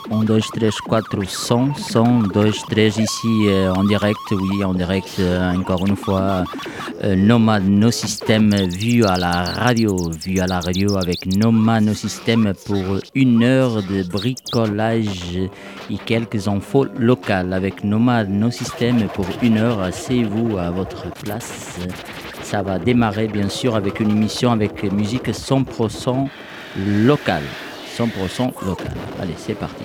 1, 2, 3, 4, 100, 100, 2, 3, ici en direct, oui, en direct, encore une fois, Nomad No System vu à la radio avec Nomad No System pour 1 heure de bricolage et quelques infos locales. Avec Nomad No System pour 1 heure, asseyez-vous à votre place. Ça va démarrer bien sûr avec une émission avec musique 100% locale. 100% local. Allez, c'est parti.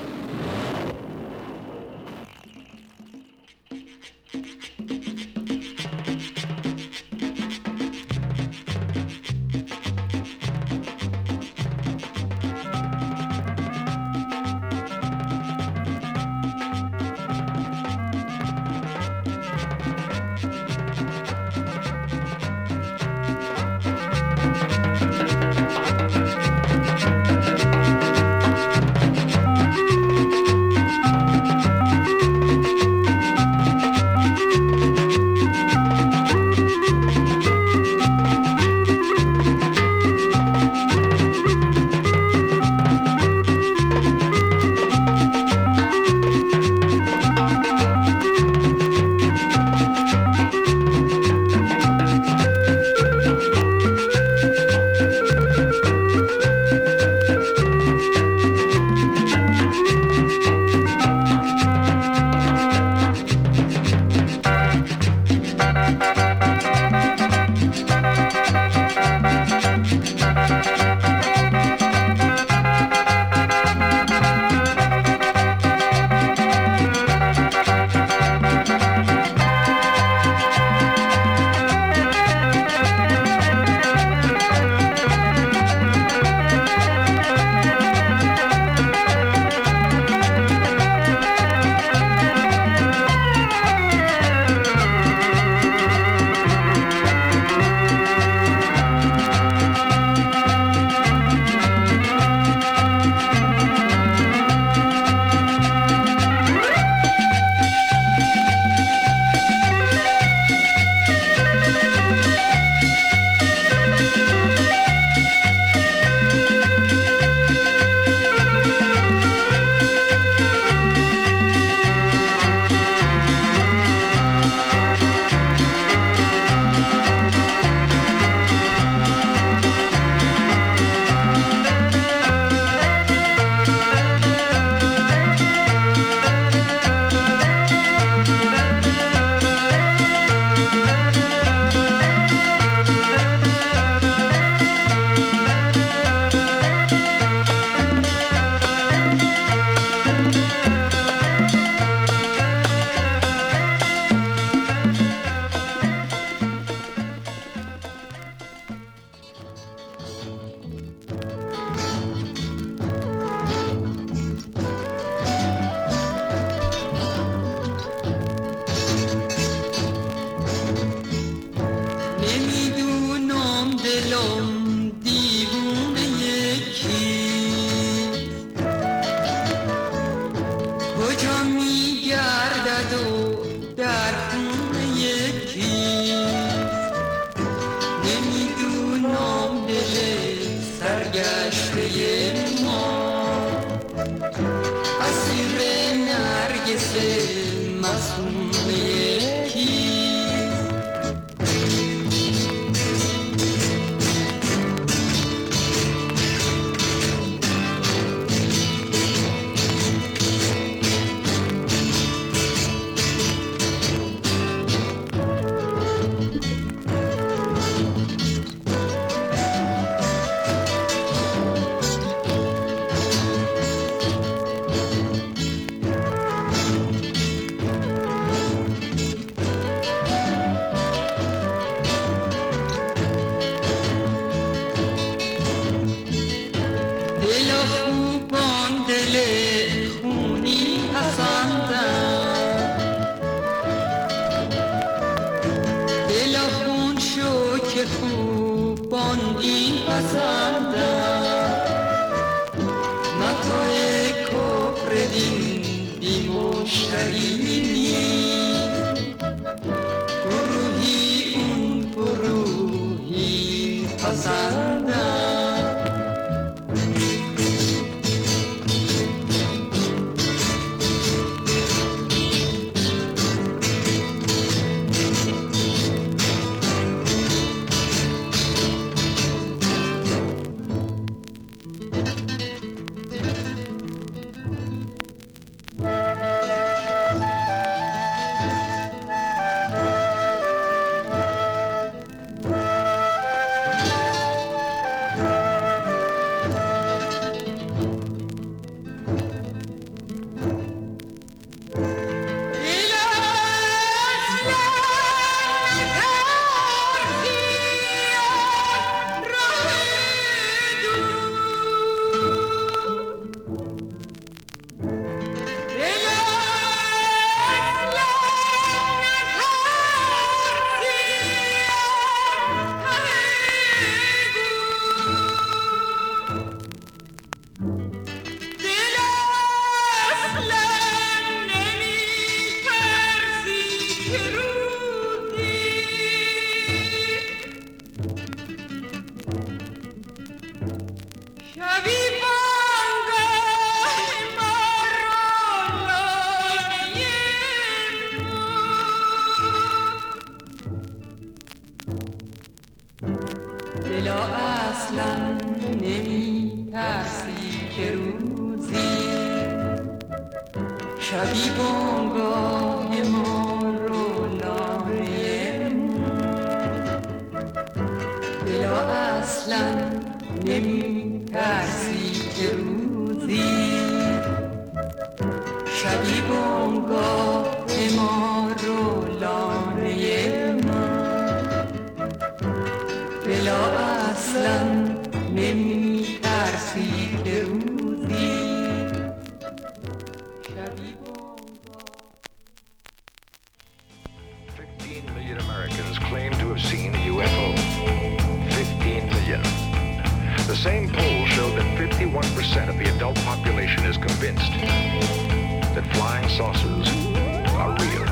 Shabibongo yemoro layem Bela aslan nemitarsi ke ruzi Shabibongo yemoro layem Bela aslan nemitarsi ke ruzi 15 million Americans claim to have seen a UFO. 15 million. The same poll showed that 51% of the adult population is convinced that flying saucers are real.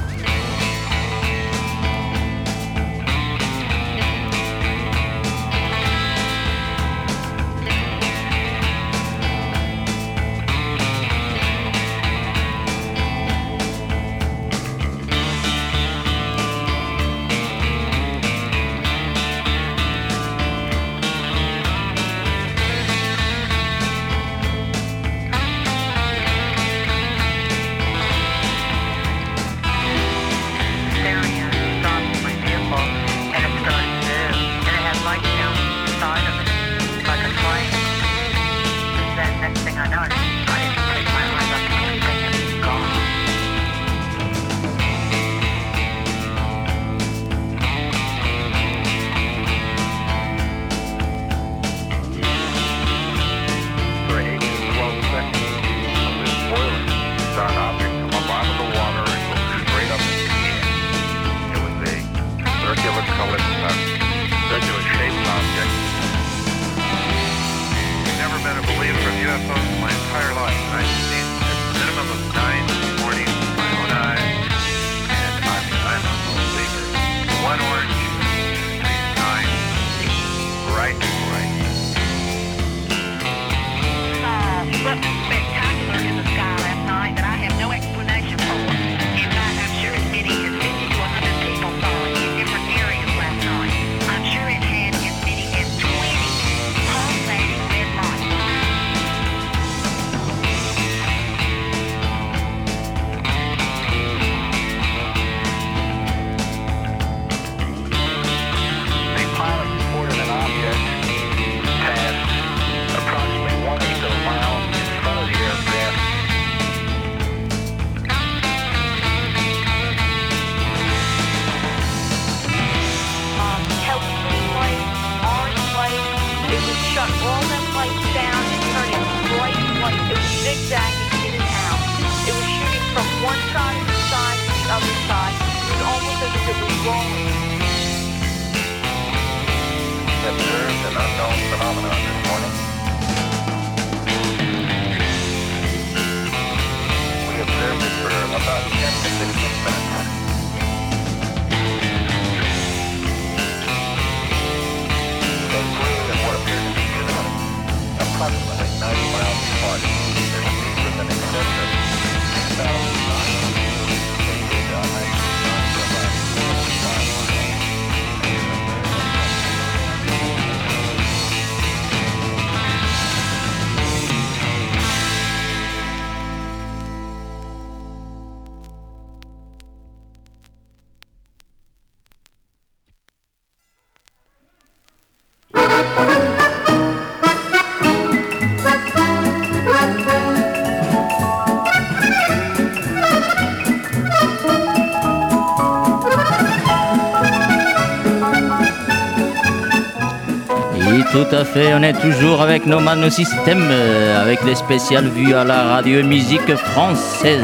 Tout à fait, on est toujours avec nos Manosystèmes, avec les spéciales vues à la radio musique française.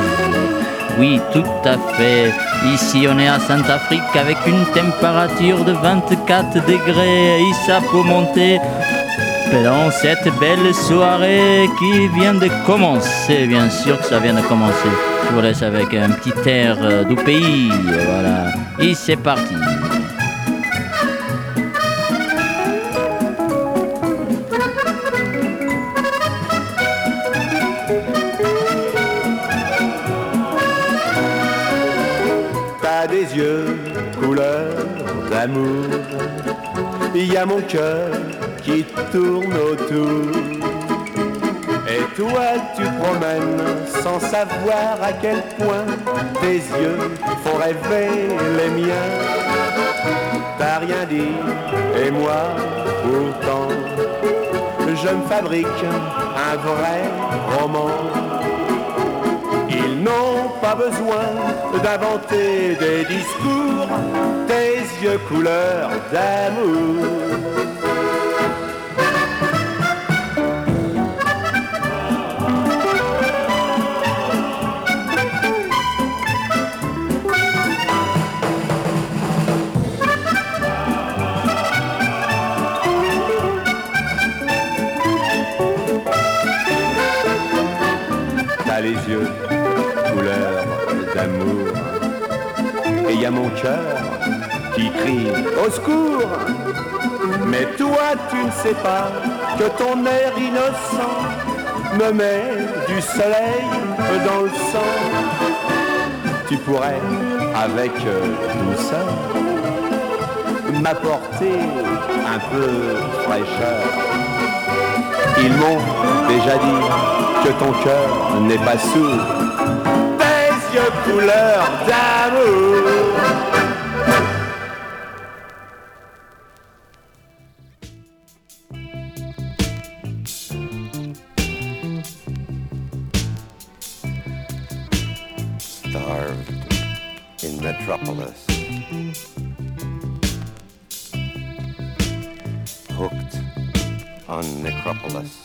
Oui, tout à fait. Ici, on est à Saint-Afrique avec une température de 24 degrés et ça peut monter dans cette belle soirée qui vient de commencer. Bien sûr que ça vient de commencer. Je vous laisse avec un petit air du pays. Voilà. Et c'est parti. Des yeux couleur d'amour, il y a mon cœur qui tourne autour, et toi tu promènes sans savoir à quel point tes yeux font rêver les miens. T'as rien dit et moi pourtant je me fabrique un vrai roman. Ils n'ont pas besoin d'inventer des discours, tes yeux couleur d'amour. T'as les yeux couleur d'amour et y a mon cœur qui crie au secours. Mais toi tu ne sais pas que ton air innocent me met du soleil dans le sang. Tu pourrais avec douceur m'apporter un peu de fraîcheur. Ils m'ont déjà dit que ton cœur n'est pas sourd. Tes yeux couleur d'amour. Starved in Metropolis, hooked on Necropolis,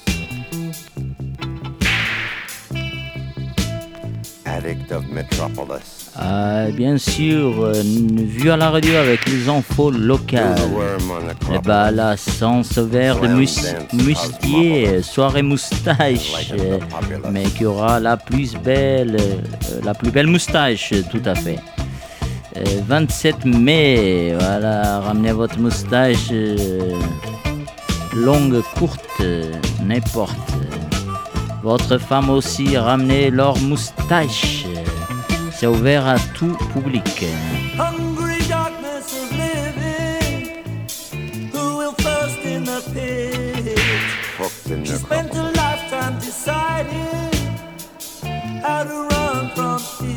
addict of Metropolis. Bien sûr, vu à la radio avec les infos locales. La sens vert de Mustier, soirée moustache, mais qui aura la plus belle moustache, tout à fait. 27 mai, voilà, ramenez votre moustache longue, courte, n'importe. Votre femme aussi, ramenez leur moustache. C'est ouvert à tout public. Hungry darkness of living, who will first in the pit? She spent a lifetime deciding how to run from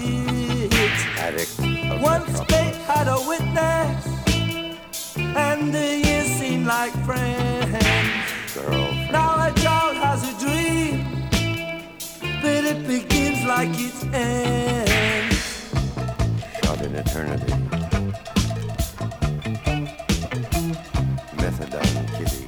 it. Once fate had a witness, and the years seemed like friends. Now a child has a dream, but it begins like it ends. Shot in eternity. Methadone kitty.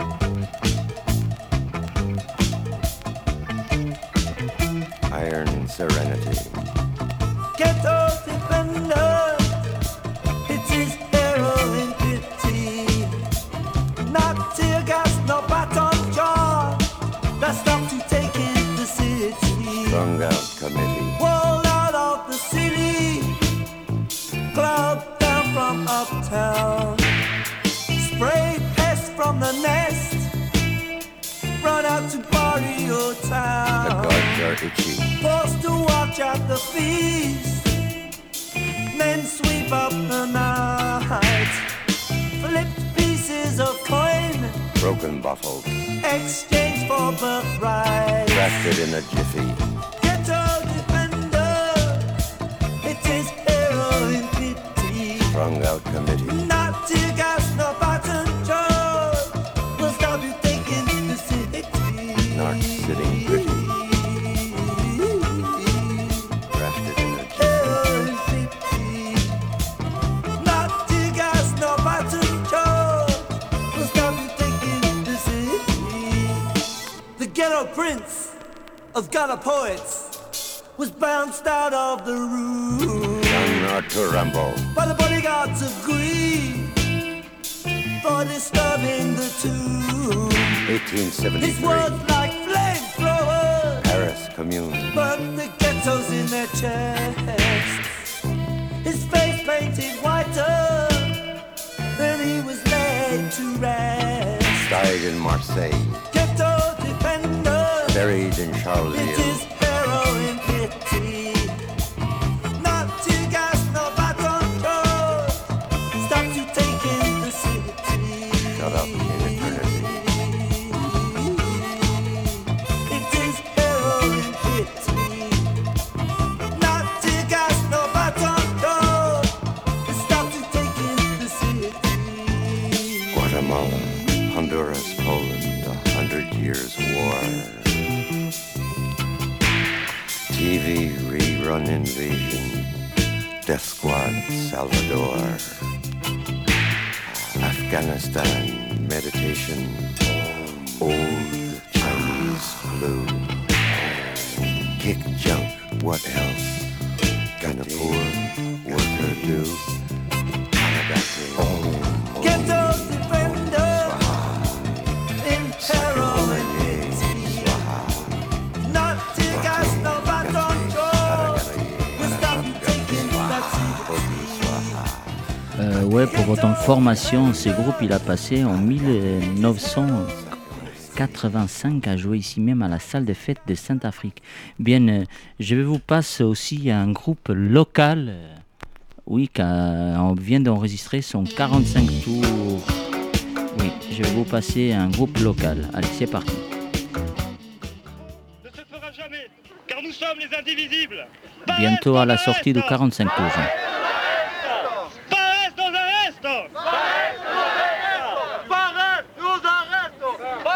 Iron serenity. Ghetto defender, it is heroin pity. Not tear gas, no baton jar, that stops you taking the city. Strung out committee. Walled out of the city, club down from uptown. Spray pest from the nest, run out to party your The town. gods are itchy. Forced to watch at the feast, men sweep up the night. Flipped pieces of coin, Broken bottles. exchange for birthright. Crafted in a jiffy. Ghetto defender, it is heroin pity. Strung out committee. Not tear gas, no button jar, will stop you taking the city. Not sitting pretty. Crafted in a jiffy. Heroin pity. Not tear gas, no button jar, will stop you taking the city. The ghetto prince of Ghana poets was bounced out of the room Young Arthur Rambo. by the bodyguards of greed for disturbing the tomb. His 1873. words like flamethrowers Paris Commune. burnt the ghettos in their chests. His face painted whiter than he was laid to rest. Died in Marseille. Ghetto defender, Buried in it is Charleville. heroin pity. Not tear gas, no baton jar, stops you taking the city. Shut up in eternity. It is TV rerun invasion, Death Squad Salvador, Afghanistan meditation, old Chinese blue, kick junk, what else can a poor worker do? Ghetto defender in heroin city. Not to gas, no baton go. We stop you taking that seat. Ouais, pour votre information, ce groupe il a passé en 1985 à jouer ici même à la salle des fêtes de Saint-Afrique. Bien, je vais vous passer aussi un groupe local. Oui, on vient d'enregistrer son 45 tours. Oui, je vais vous passer un groupe local. Allez, c'est parti. Ne se fera jamais, car nous sommes les indivisibles. Bientôt à la sortie de 45 tours. Pares nos arrestos. Pares nos arrestos.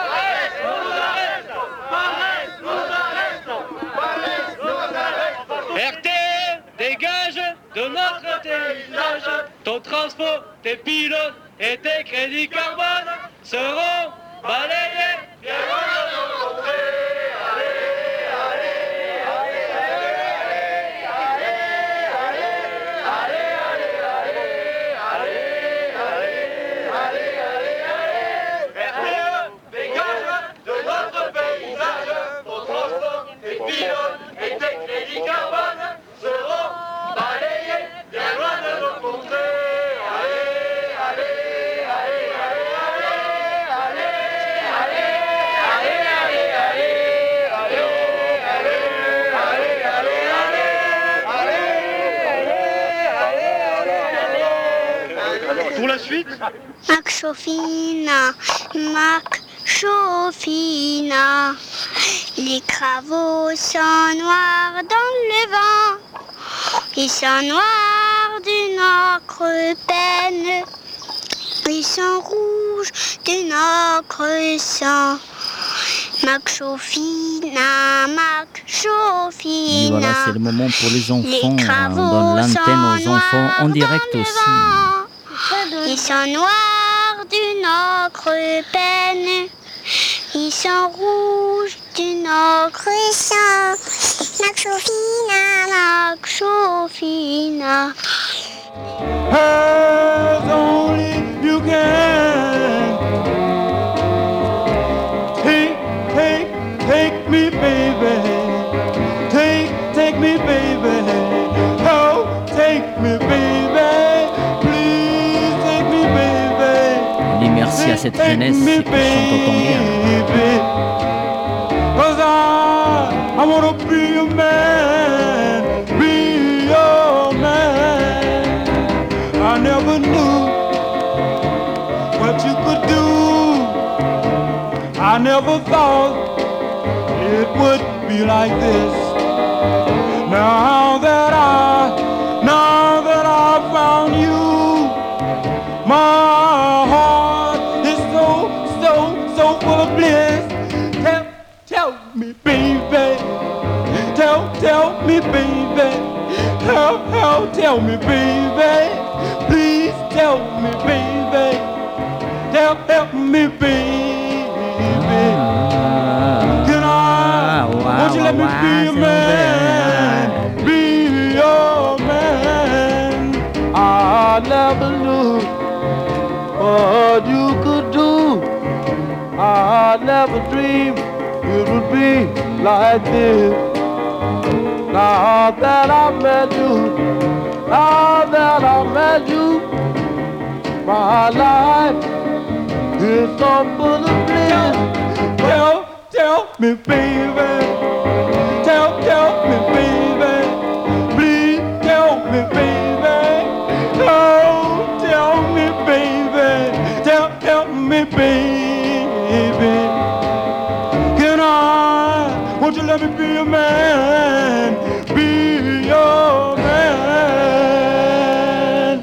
RTE, dégage de notre paysage. Ton transport, tes pilotes et tes crédits carbone seront balayés. Bien loin de nos contrées. Pour la suite, Mac Chofina, Mac Chofina, les cravots sont noirs dans le vent, ils sont noirs d'une ocre peine, ils sont rouges d'une ocre sang. Mac Chofina, Mac Chofina. Et voilà, c'est le moment pour les enfants. On donne l'antenne aux enfants en direct aussi. Ils sont noirs d'une ocre peine, ils sont rouges d'une ocre sang. Mac Chofina, Mac Chofina. As only you can. Take me, baby. Take me, baby. Oh, take me, baby. Please take me, baby. On dit merci à cette jeunesse qui chante autant bien. Cause I wanna be a man, be your man. I never knew what you could do. I never thought it would be like this. Now that I found you, my heart is so full of bliss. Tell me, baby. Tell me, baby. Tell me, baby. Please tell me, baby. Tell me, baby. Won't you let me be a man? Be your man. I never knew what you could do. I never dreamed it would be like this. Now that I met you, my life is so full of bliss. Tell me, baby. Tell me, baby. Please tell me, baby. Oh, tell me, baby. Tell me, baby. Won't you let me be a man? Be your man.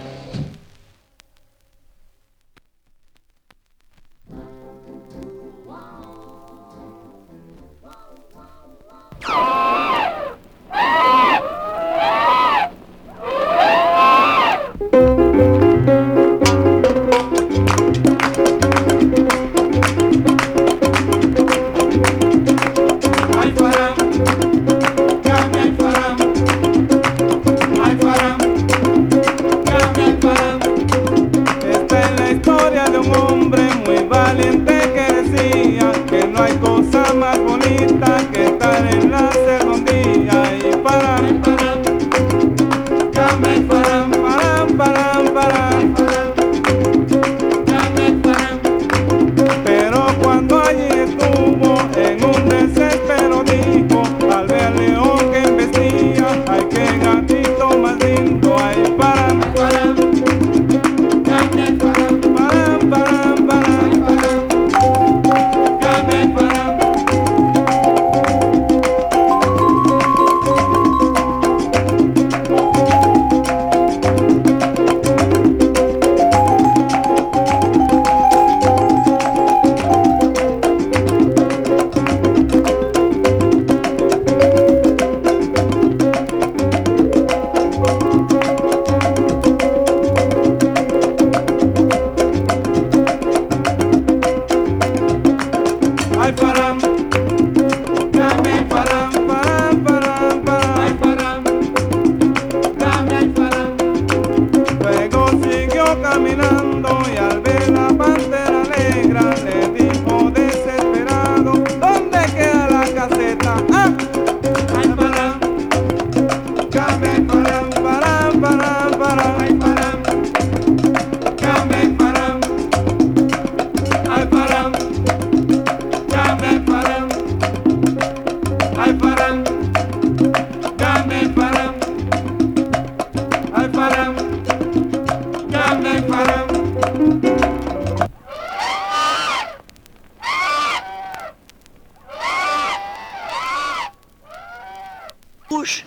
Rouge.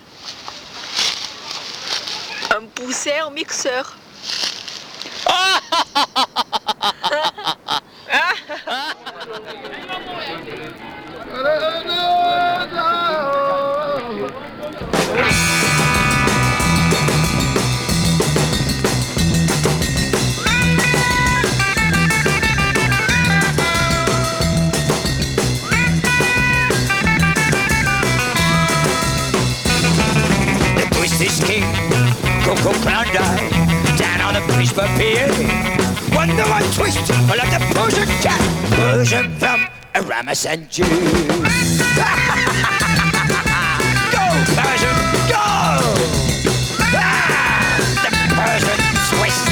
Un poussé en mixeur. Coco Klondike down on the Bridgeport Pier. Wonder what twist like the Persian cat, Persian from Aramis and Jew. Go Persian, go! The Persian twist.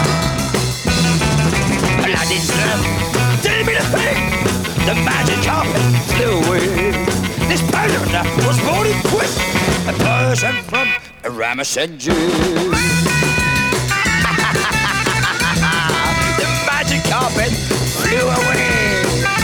Aladdin's lamp didn't mean a thing. The magic carpet flew away. This Persian was born in twist. A Persian from Aramis and Jew. The magic carpet flew away.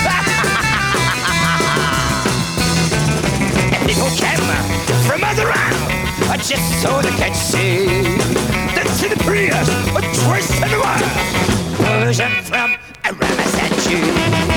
And people came from other round just so they could see. That's in the Prius, a twist in the world. Persian from Aramis and Jew.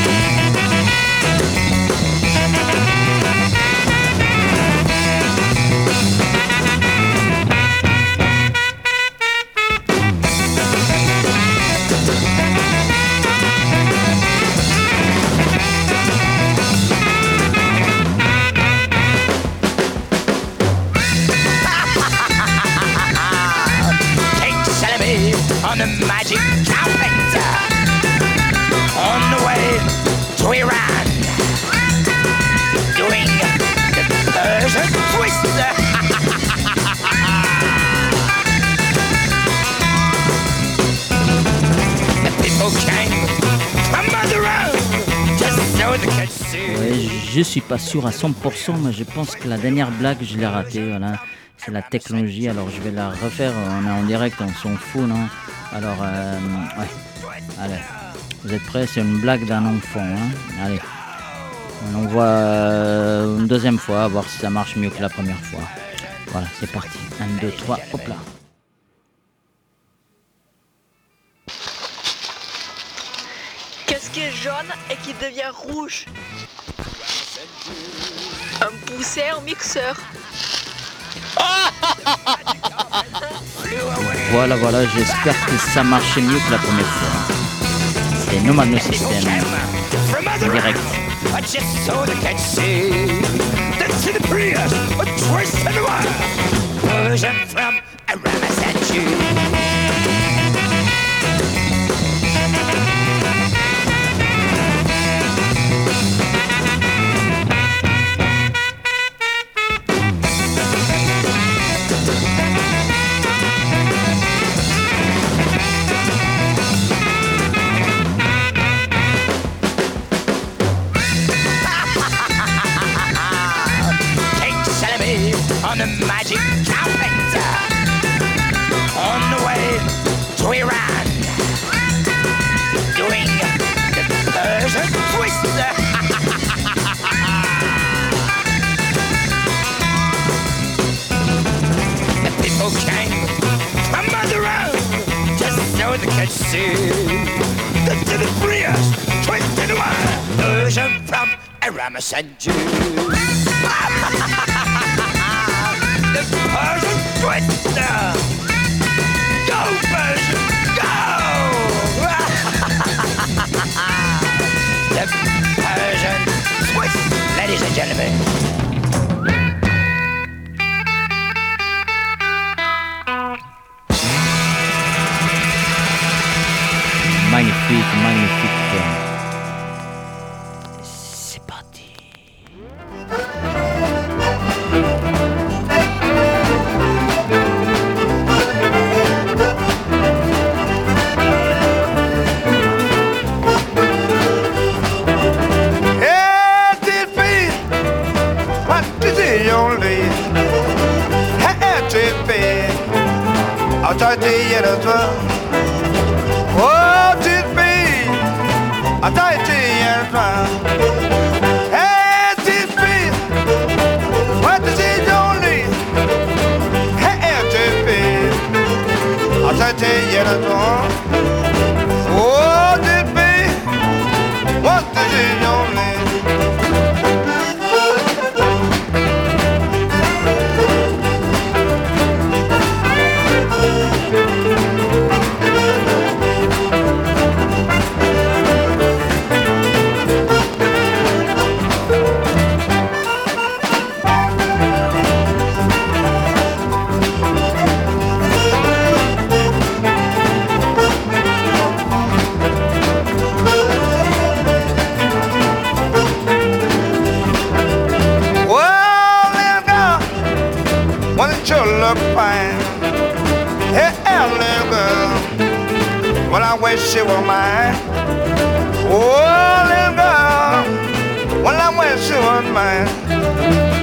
On the magic carpet, on the way to Iran, doing the Persian twist. The people came from other round, just so they could see. Ouais, je suis pas sûr à 100%, mais je pense que la dernière blague, je l'ai ratée, voilà. C'est la technologie, alors je vais la refaire, on est en direct, on s'en fout, non? Alors, ouais, allez, vous êtes prêts? C'est une blague d'un enfant, hein? Allez, on voit une deuxième fois, voir si ça marche mieux que la première fois. Voilà, c'est parti, 1, 2, 3, hop là. Qu'est-ce qui est jaune et qui devient rouge? Un poussé en mixeur. Voilà, j'espère que ça marchait mieux que la première fois. C'est Nomad No System, en direct. twist in the world. Persian from a Ramazan Jew. On a magic carpet on the way to Iran, doing the Persian twist. The people came from the road just so they could see the delibrious twist in the world. Persian from a Ramazan Jew. The Persian twister! Go, Persian, go! The Persian twist, ladies and gentlemen. Magnifique, magnifique. C'est parti. I'll try to get as well. Oh, it be. I'll try to get as well. Hey, it be. What does it only? Hey, it be. I'll try to get as well. Oh, it be. What does it only? Look fine. Hey, little girl, well, I wish she were mine. Oh, little girl, well, I wish she was mine.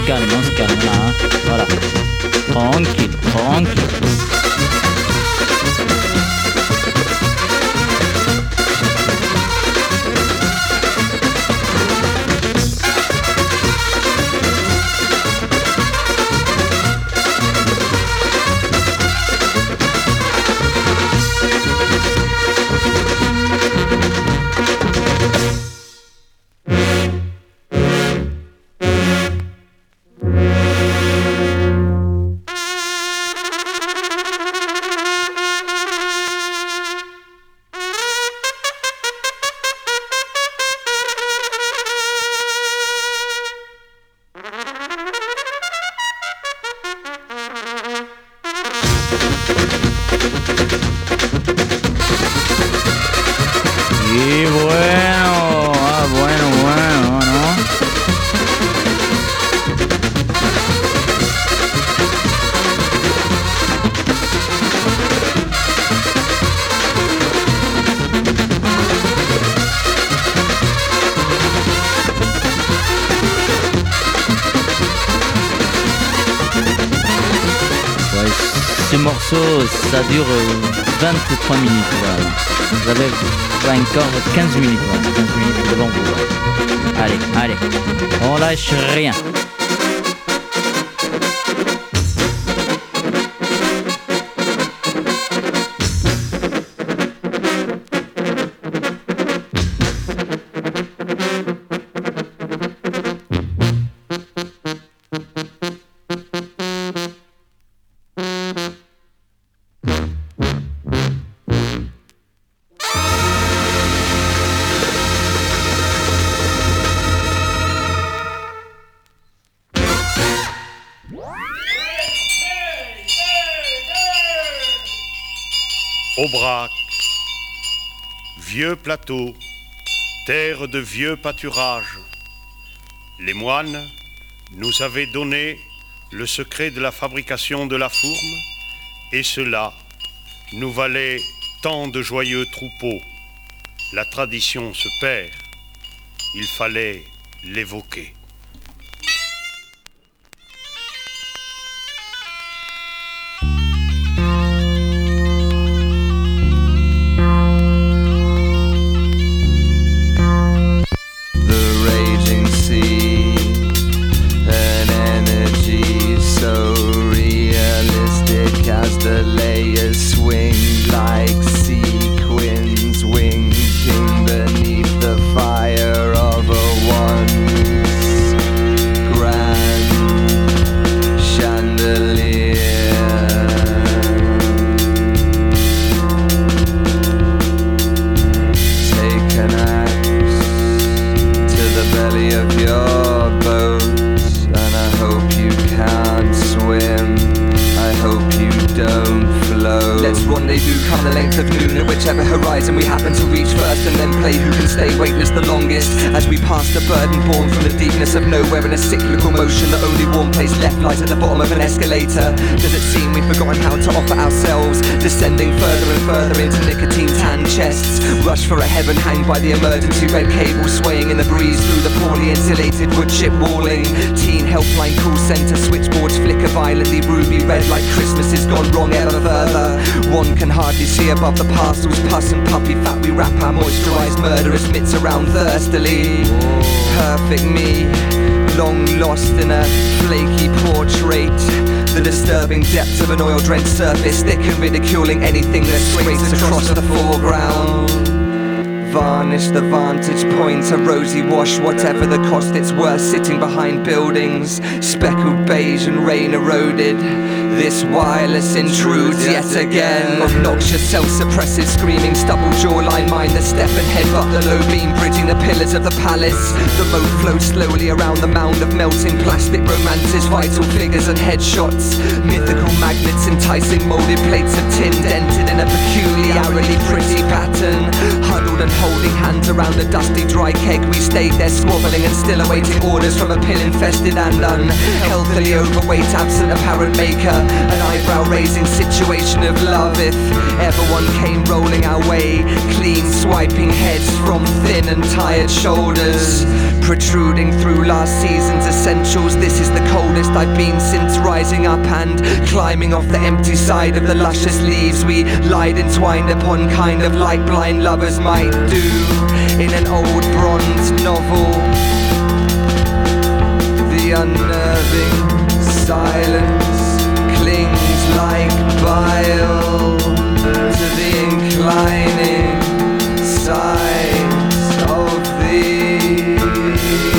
se calme là, hein. Voilà. Tranquille. Y bueno, bueno, ¿no? Ouais, ce morceau, ça dure 23 minutes, voilà. Vous avez encore 15 minutes, voilà. 15 minutes devant vous. Voilà. Allez, on lâche rien. Aubrac, vieux plateau, terre de vieux pâturages. Les moines nous avaient donné le secret de la fabrication de la fourme, et cela nous valait tant de joyeux troupeaux. La tradition se perd, il fallait l'évoquer. The layers swing like sequins winking beneath the fire of a once grand chandelier. Take an axe to the belly of your boat, and I hope you can't swim. I hope you don't float. Let's rendezvous come the length of noon at whichever horizon we happen to reach first, and then play who can stay weightless the longest as we pass the burden born from the deepness of nowhere in a cyclical motion. The only warm place left lies at the bottom of an escalator. Does it seem we've forgotten how to offer ourselves, descending further and further into nicotine tan chests? Rush for a heaven hanged by the emergency red cable swaying in the breeze through the poorly insulated wood chip walling. Teen helpline call centre switchboards flicker violently ruby red like Christmas has gone wrong ever further. One can hardly see above the parcels, pus and puppy fat. We wrap our moisturised murderous mitts around thirstily. Perfect me, long lost in a flaky portrait. The disturbing depths of an oil-drenched surface, thick and ridiculing anything that scrapes across the foreground. Varnish the vantage point, a rosy wash, whatever the cost it's worth. Sitting behind buildings, speckled beige and rain eroded. This wireless intrudes yet again. Obnoxious, self-suppressive, screaming, stubble jawline. Mind the step and headbutt the low beam, bridging the pillars of the palace. The moat flows slowly around the mound of melting plastic romances, vital figures and headshots. Mythical magnets enticing molded plates of tin, dented in a peculiarly pretty pattern. Huddled and holding hands around a dusty dry keg. We stayed there squabbling and still awaiting orders from a pill-infested and unhealthily overweight, absent apparent maker. An eyebrow-raising situation of love if ever one came rolling our way. Clean swiping heads from thin and tired shoulders, protruding through last season's essentials. This is the coldest I've been since rising up and climbing off the empty side of the luscious leaves we lied entwined upon, kind of like blind lovers might do in an old bronze novel. The unnerving silence clings like bile to the inclining sides of these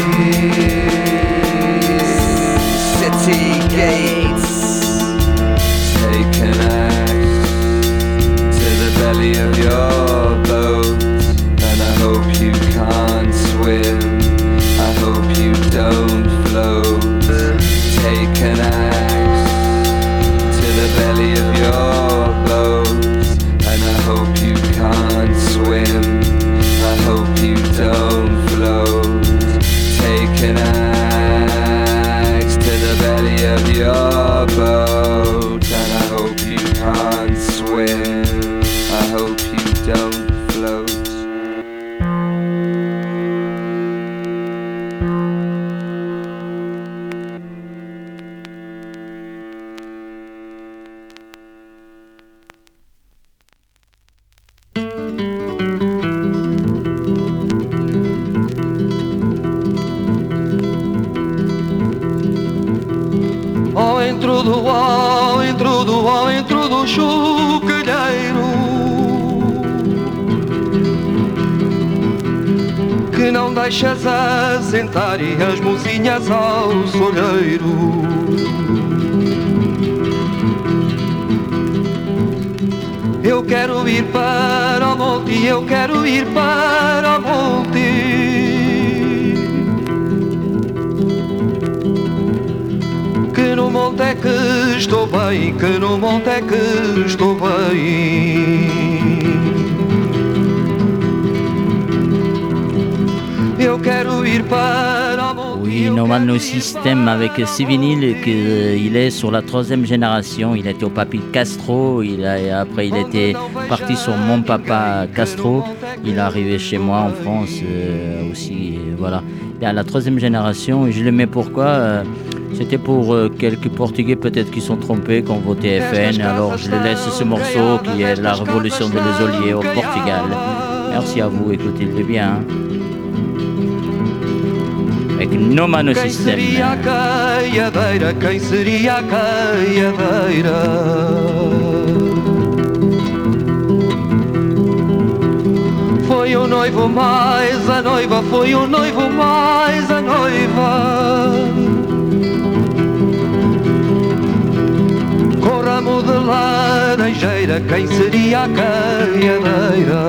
city gates. Take an axe to the belly of your boat, and I hope you can't swim, I hope you don't float. Take an axe to the belly of your boat, and I hope you can't swim, I hope you don't float. Take an axe to the belly of your boat, and I hope you can't swim, I hope you don't float. Ao entro do chocalheiro, que não deixas assentar e as mocinhas ao solheiro. Eu quero ir para o monte, eu quero ir para o monte. Que no monte é que estou bem, que no monte é que estou bem. Eu quero ir para o monte. Oui, Nomad No System avec ces vinyles, il est sur la 3e génération. Il était au Papy Castro, après il était parti sur Mon Papa Castro. Il est arrivé chez moi en France aussi, voilà. Il est à la 3e génération et je le mets pourquoi c'était pour quelques Portugais peut-être qui sont trompés, qui ont voté FN. Alors je le laisse ce morceau qui est la révolution de l'Osolier au Portugal. Merci à vous, écoutez-le bien. Avec Nomad No System. Quem seria a caiadeira? Quem seria a caiadeira? Foi o noivo mais a noiva, foi o noivo mais a noiva. Com ramo de laranjeira, quem seria a caiadeira?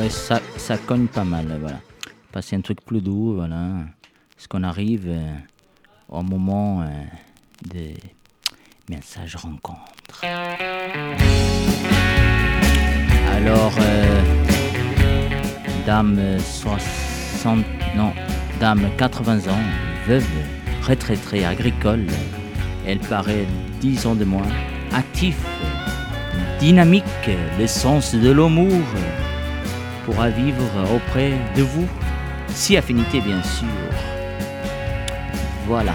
Ouais, ça cogne pas mal, voilà. Passer un truc plus doux, voilà. Parce qu'on arrive au moment des messages rencontres. Alors, dame 80 ans, veuve, retraitée agricole. Elle paraît 10 ans de moins, actif, dynamique, l'essence de l'amour pourra vivre auprès de vous, si affinité bien sûr. Voilà.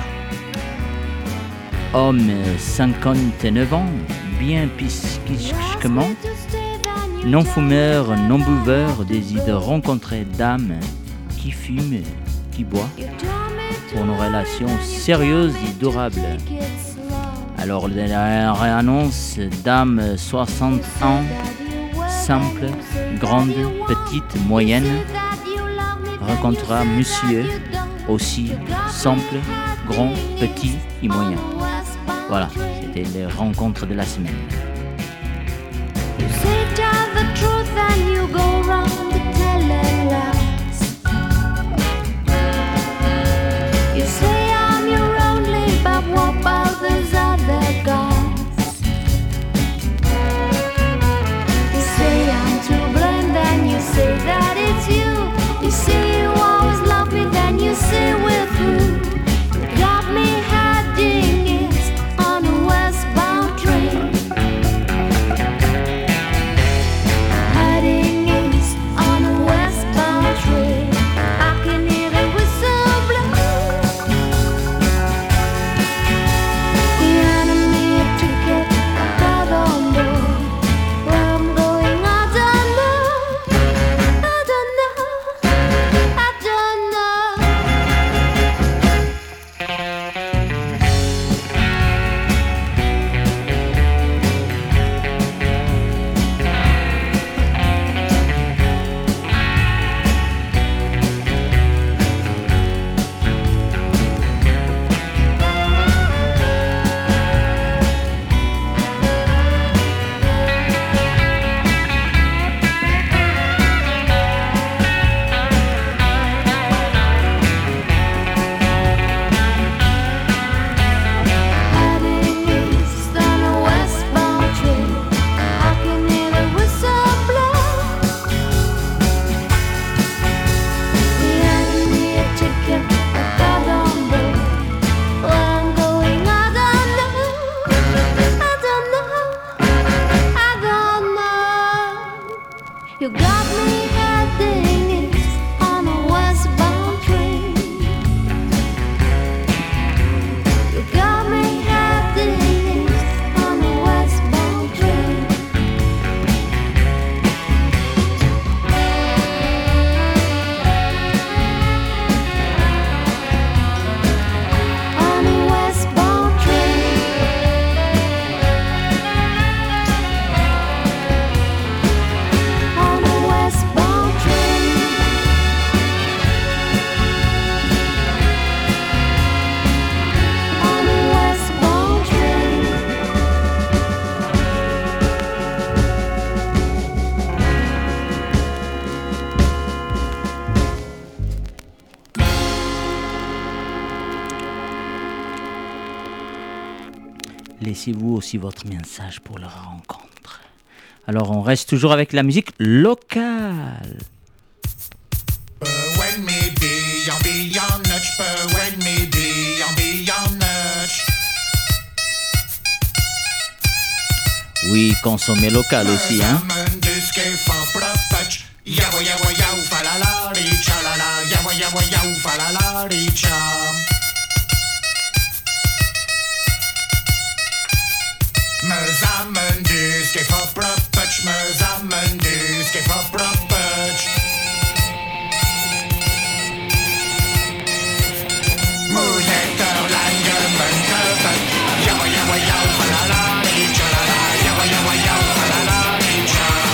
Homme 59 ans, bien psychiquement, non fumeur, non buveur, désire de rencontrer dame qui fume, qui boit, pour une relation sérieuse et durable. Alors, la réannonce, dame 60 ans, simple, grande, petite, moyenne, rencontrera monsieur, aussi simple, grand, petit et moyen. Voilà, c'était les rencontres de la semaine. Laissez-vous aussi votre message pour la rencontre. Alors on reste toujours avec la musique locale. Oui, consommer local aussi, hein. Me zammen dus, geef op rappatch, me zammen dus, geef op rappatch. Moeder lange munten, jouw, jouw, jouw, falalari, chalala, jouw, jouw, jouw, falalari, chalala.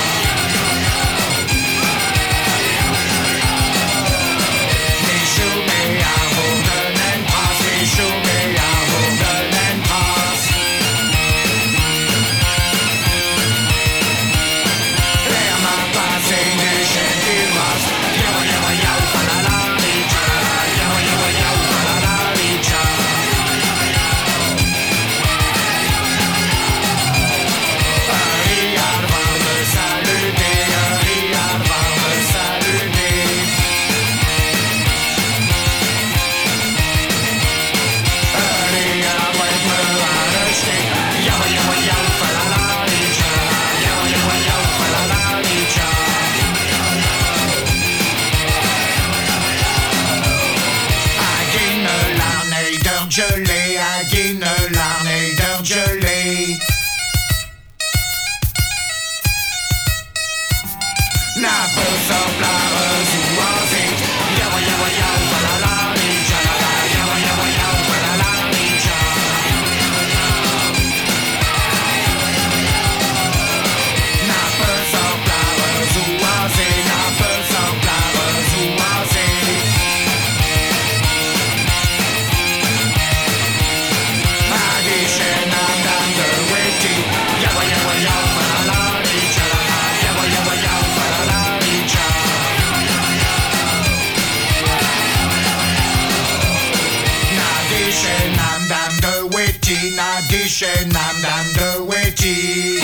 Michou mee aan honden en pas, michou mee aan honden en pas. Leer maar pas in de gelé, a Guinelarn eider gelé. Na peusa plare zuazi, yawa yawa yawa falalari, jalala, yawa yawa yawa falalari, na peusa plare zuazi, na peusa plare zuazi. Addition and underweighty, yawa yawa yawa falalari, jalala, yawa yawa yawa falalari, Nadishen and underweighty, nadishen and underweighty.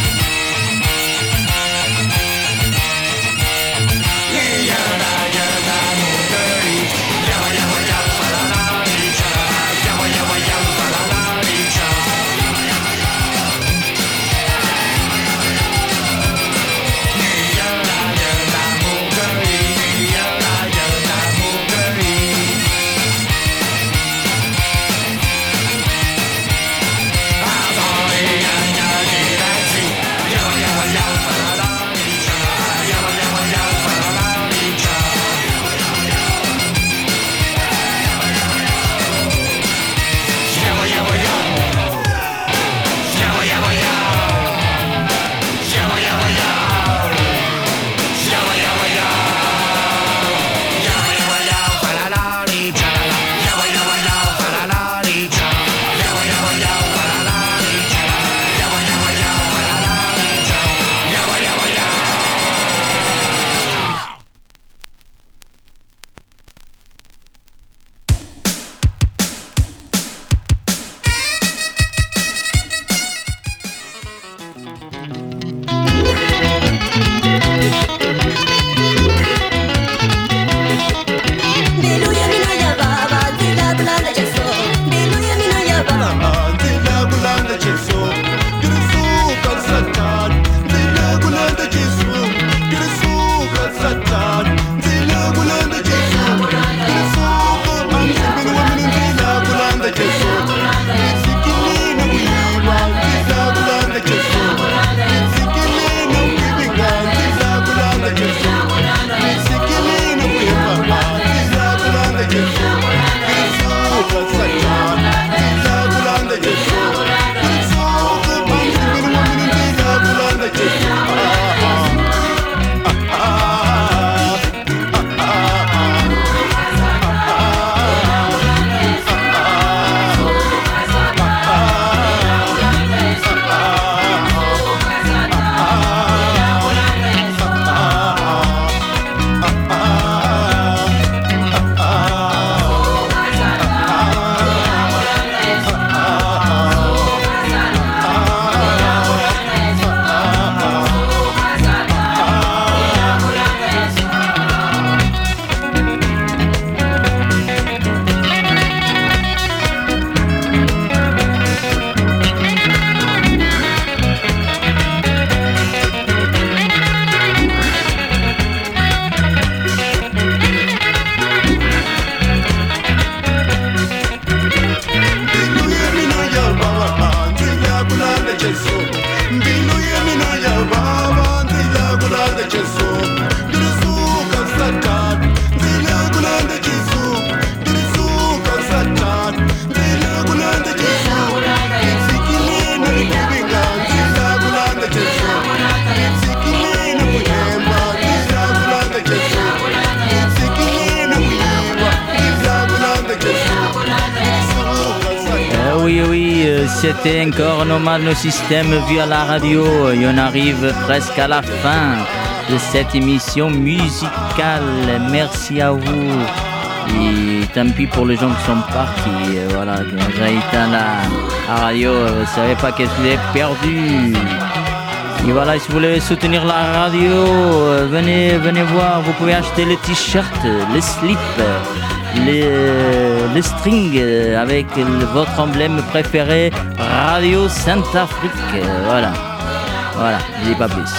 C'était encore Nomade No System vu à la radio. Et on arrive presque à la fin de cette émission musicale. Merci à vous. Et tant pis pour les gens qui sont partis. Voilà, j'ai été à la radio, vous ne savez pas qu'est-ce que j'ai perdu. Et voilà, si vous voulez soutenir la radio, venez voir. Vous pouvez acheter les t-shirts, les slips, les strings avec votre emblème préféré, Radio Saint-Afrique. Voilà, je dis pas plus.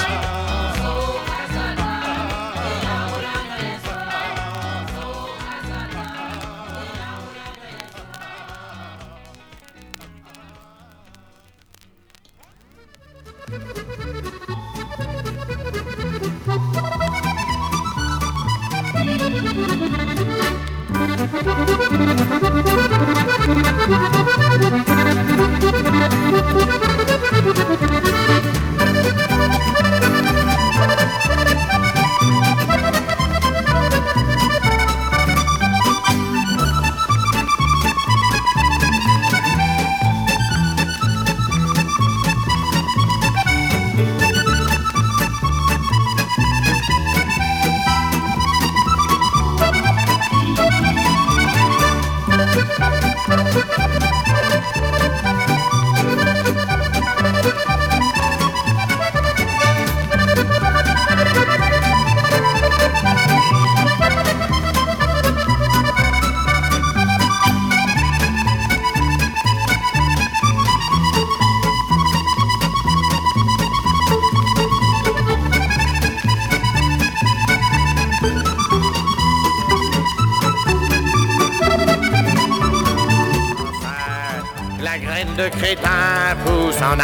La graine de crétin pousse en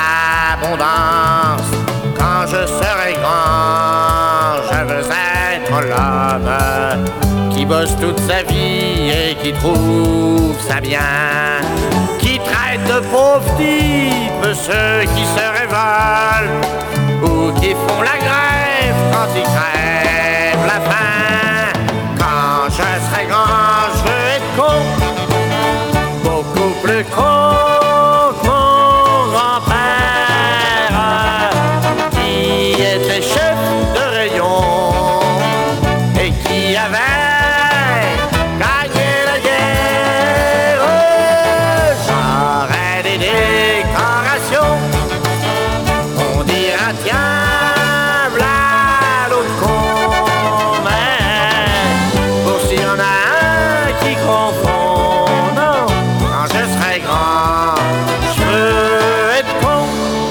abondance. Quand je serai grand, je veux être l'homme qui bosse toute sa vie et qui trouve ça bien, qui traite de pauvres types ceux qui se révoltent ou qui font la grève quand ils crèvent la faim. Quand je serai grand, je veux être con, beaucoup plus con que mon grand-père qui était chef de rayon et qui avait gagné la guerre. J'aurais des décorations, on dira tiens, v'là l'autre con, mais pour s'il y en a un qui confond, non, quand je serai grand, je veux être con.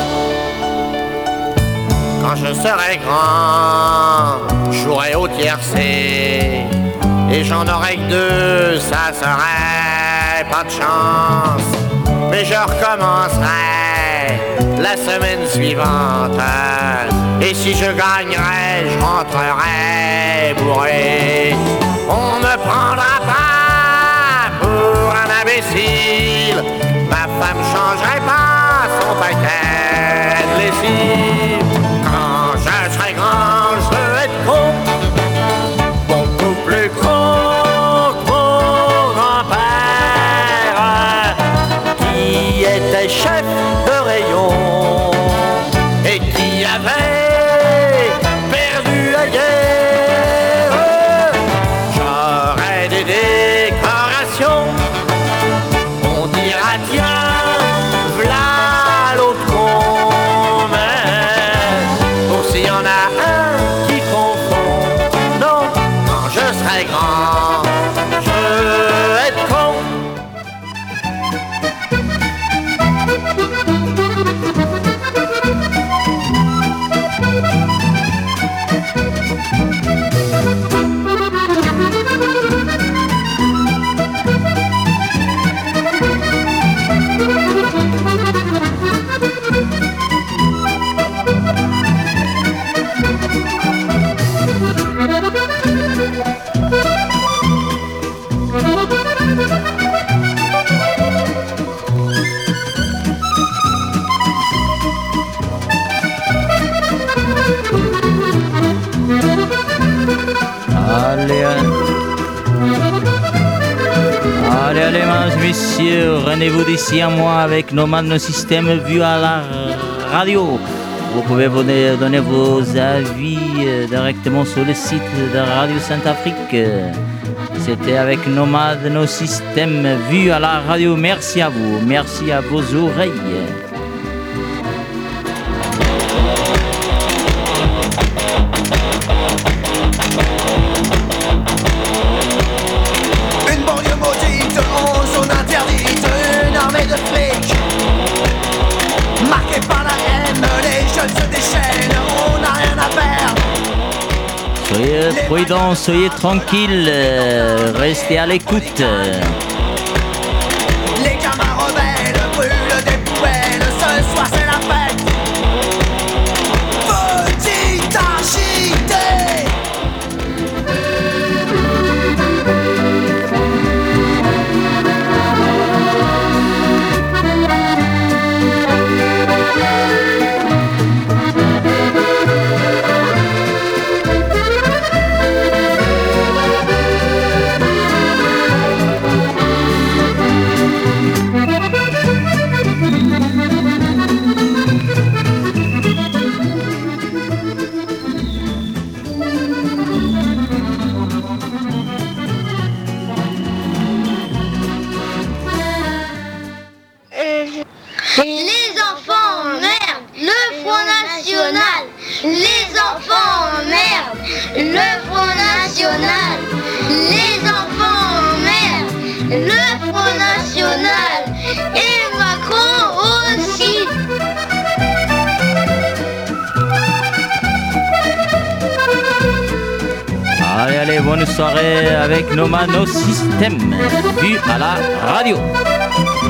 Quand je serai grand, je jouerai au tiercé et j'en aurai que deux, ça serait pas de chance. Mais je recommencerai la semaine suivante et si je gagnerai, je rentrerai bourré. On me prendra pas pour un imbécile, ma femme changerait pas son paquet de lessive. Quand je serai grand, je veux être con, beaucoup plus con que mon grand-père qui était chef de rayon et qui avait perdu la guerre. J'aurai des décorations, on dira tiens, v'là l'autre con, mais pour s'il y en a un qui confond, non, quand je serai grand, je veux être con. Allez, mesdames et messieurs, rendez-vous d'ici à moi avec Nomade No System vu à la radio. Vous pouvez donner vos avis directement sur le site de Radio Sainte-Afrique. C'était avec Nomade No System vu à la radio. Merci à vous, merci à vos oreilles. Une banlieue maudite, 11 zones interdites, une armée de flics marquée par la haine, les jeunes se déchaînent, on n'a rien à perdre. Soyez prudents, soyez tranquilles, restez à l'écoute. Les gamins rebelles brûlent des poubelles, ce soir c'est la fête. Petit agité, National, les enfants en mer, le Front National et Macron aussi. Allez, bonne soirée avec Noma No System, vu à la radio.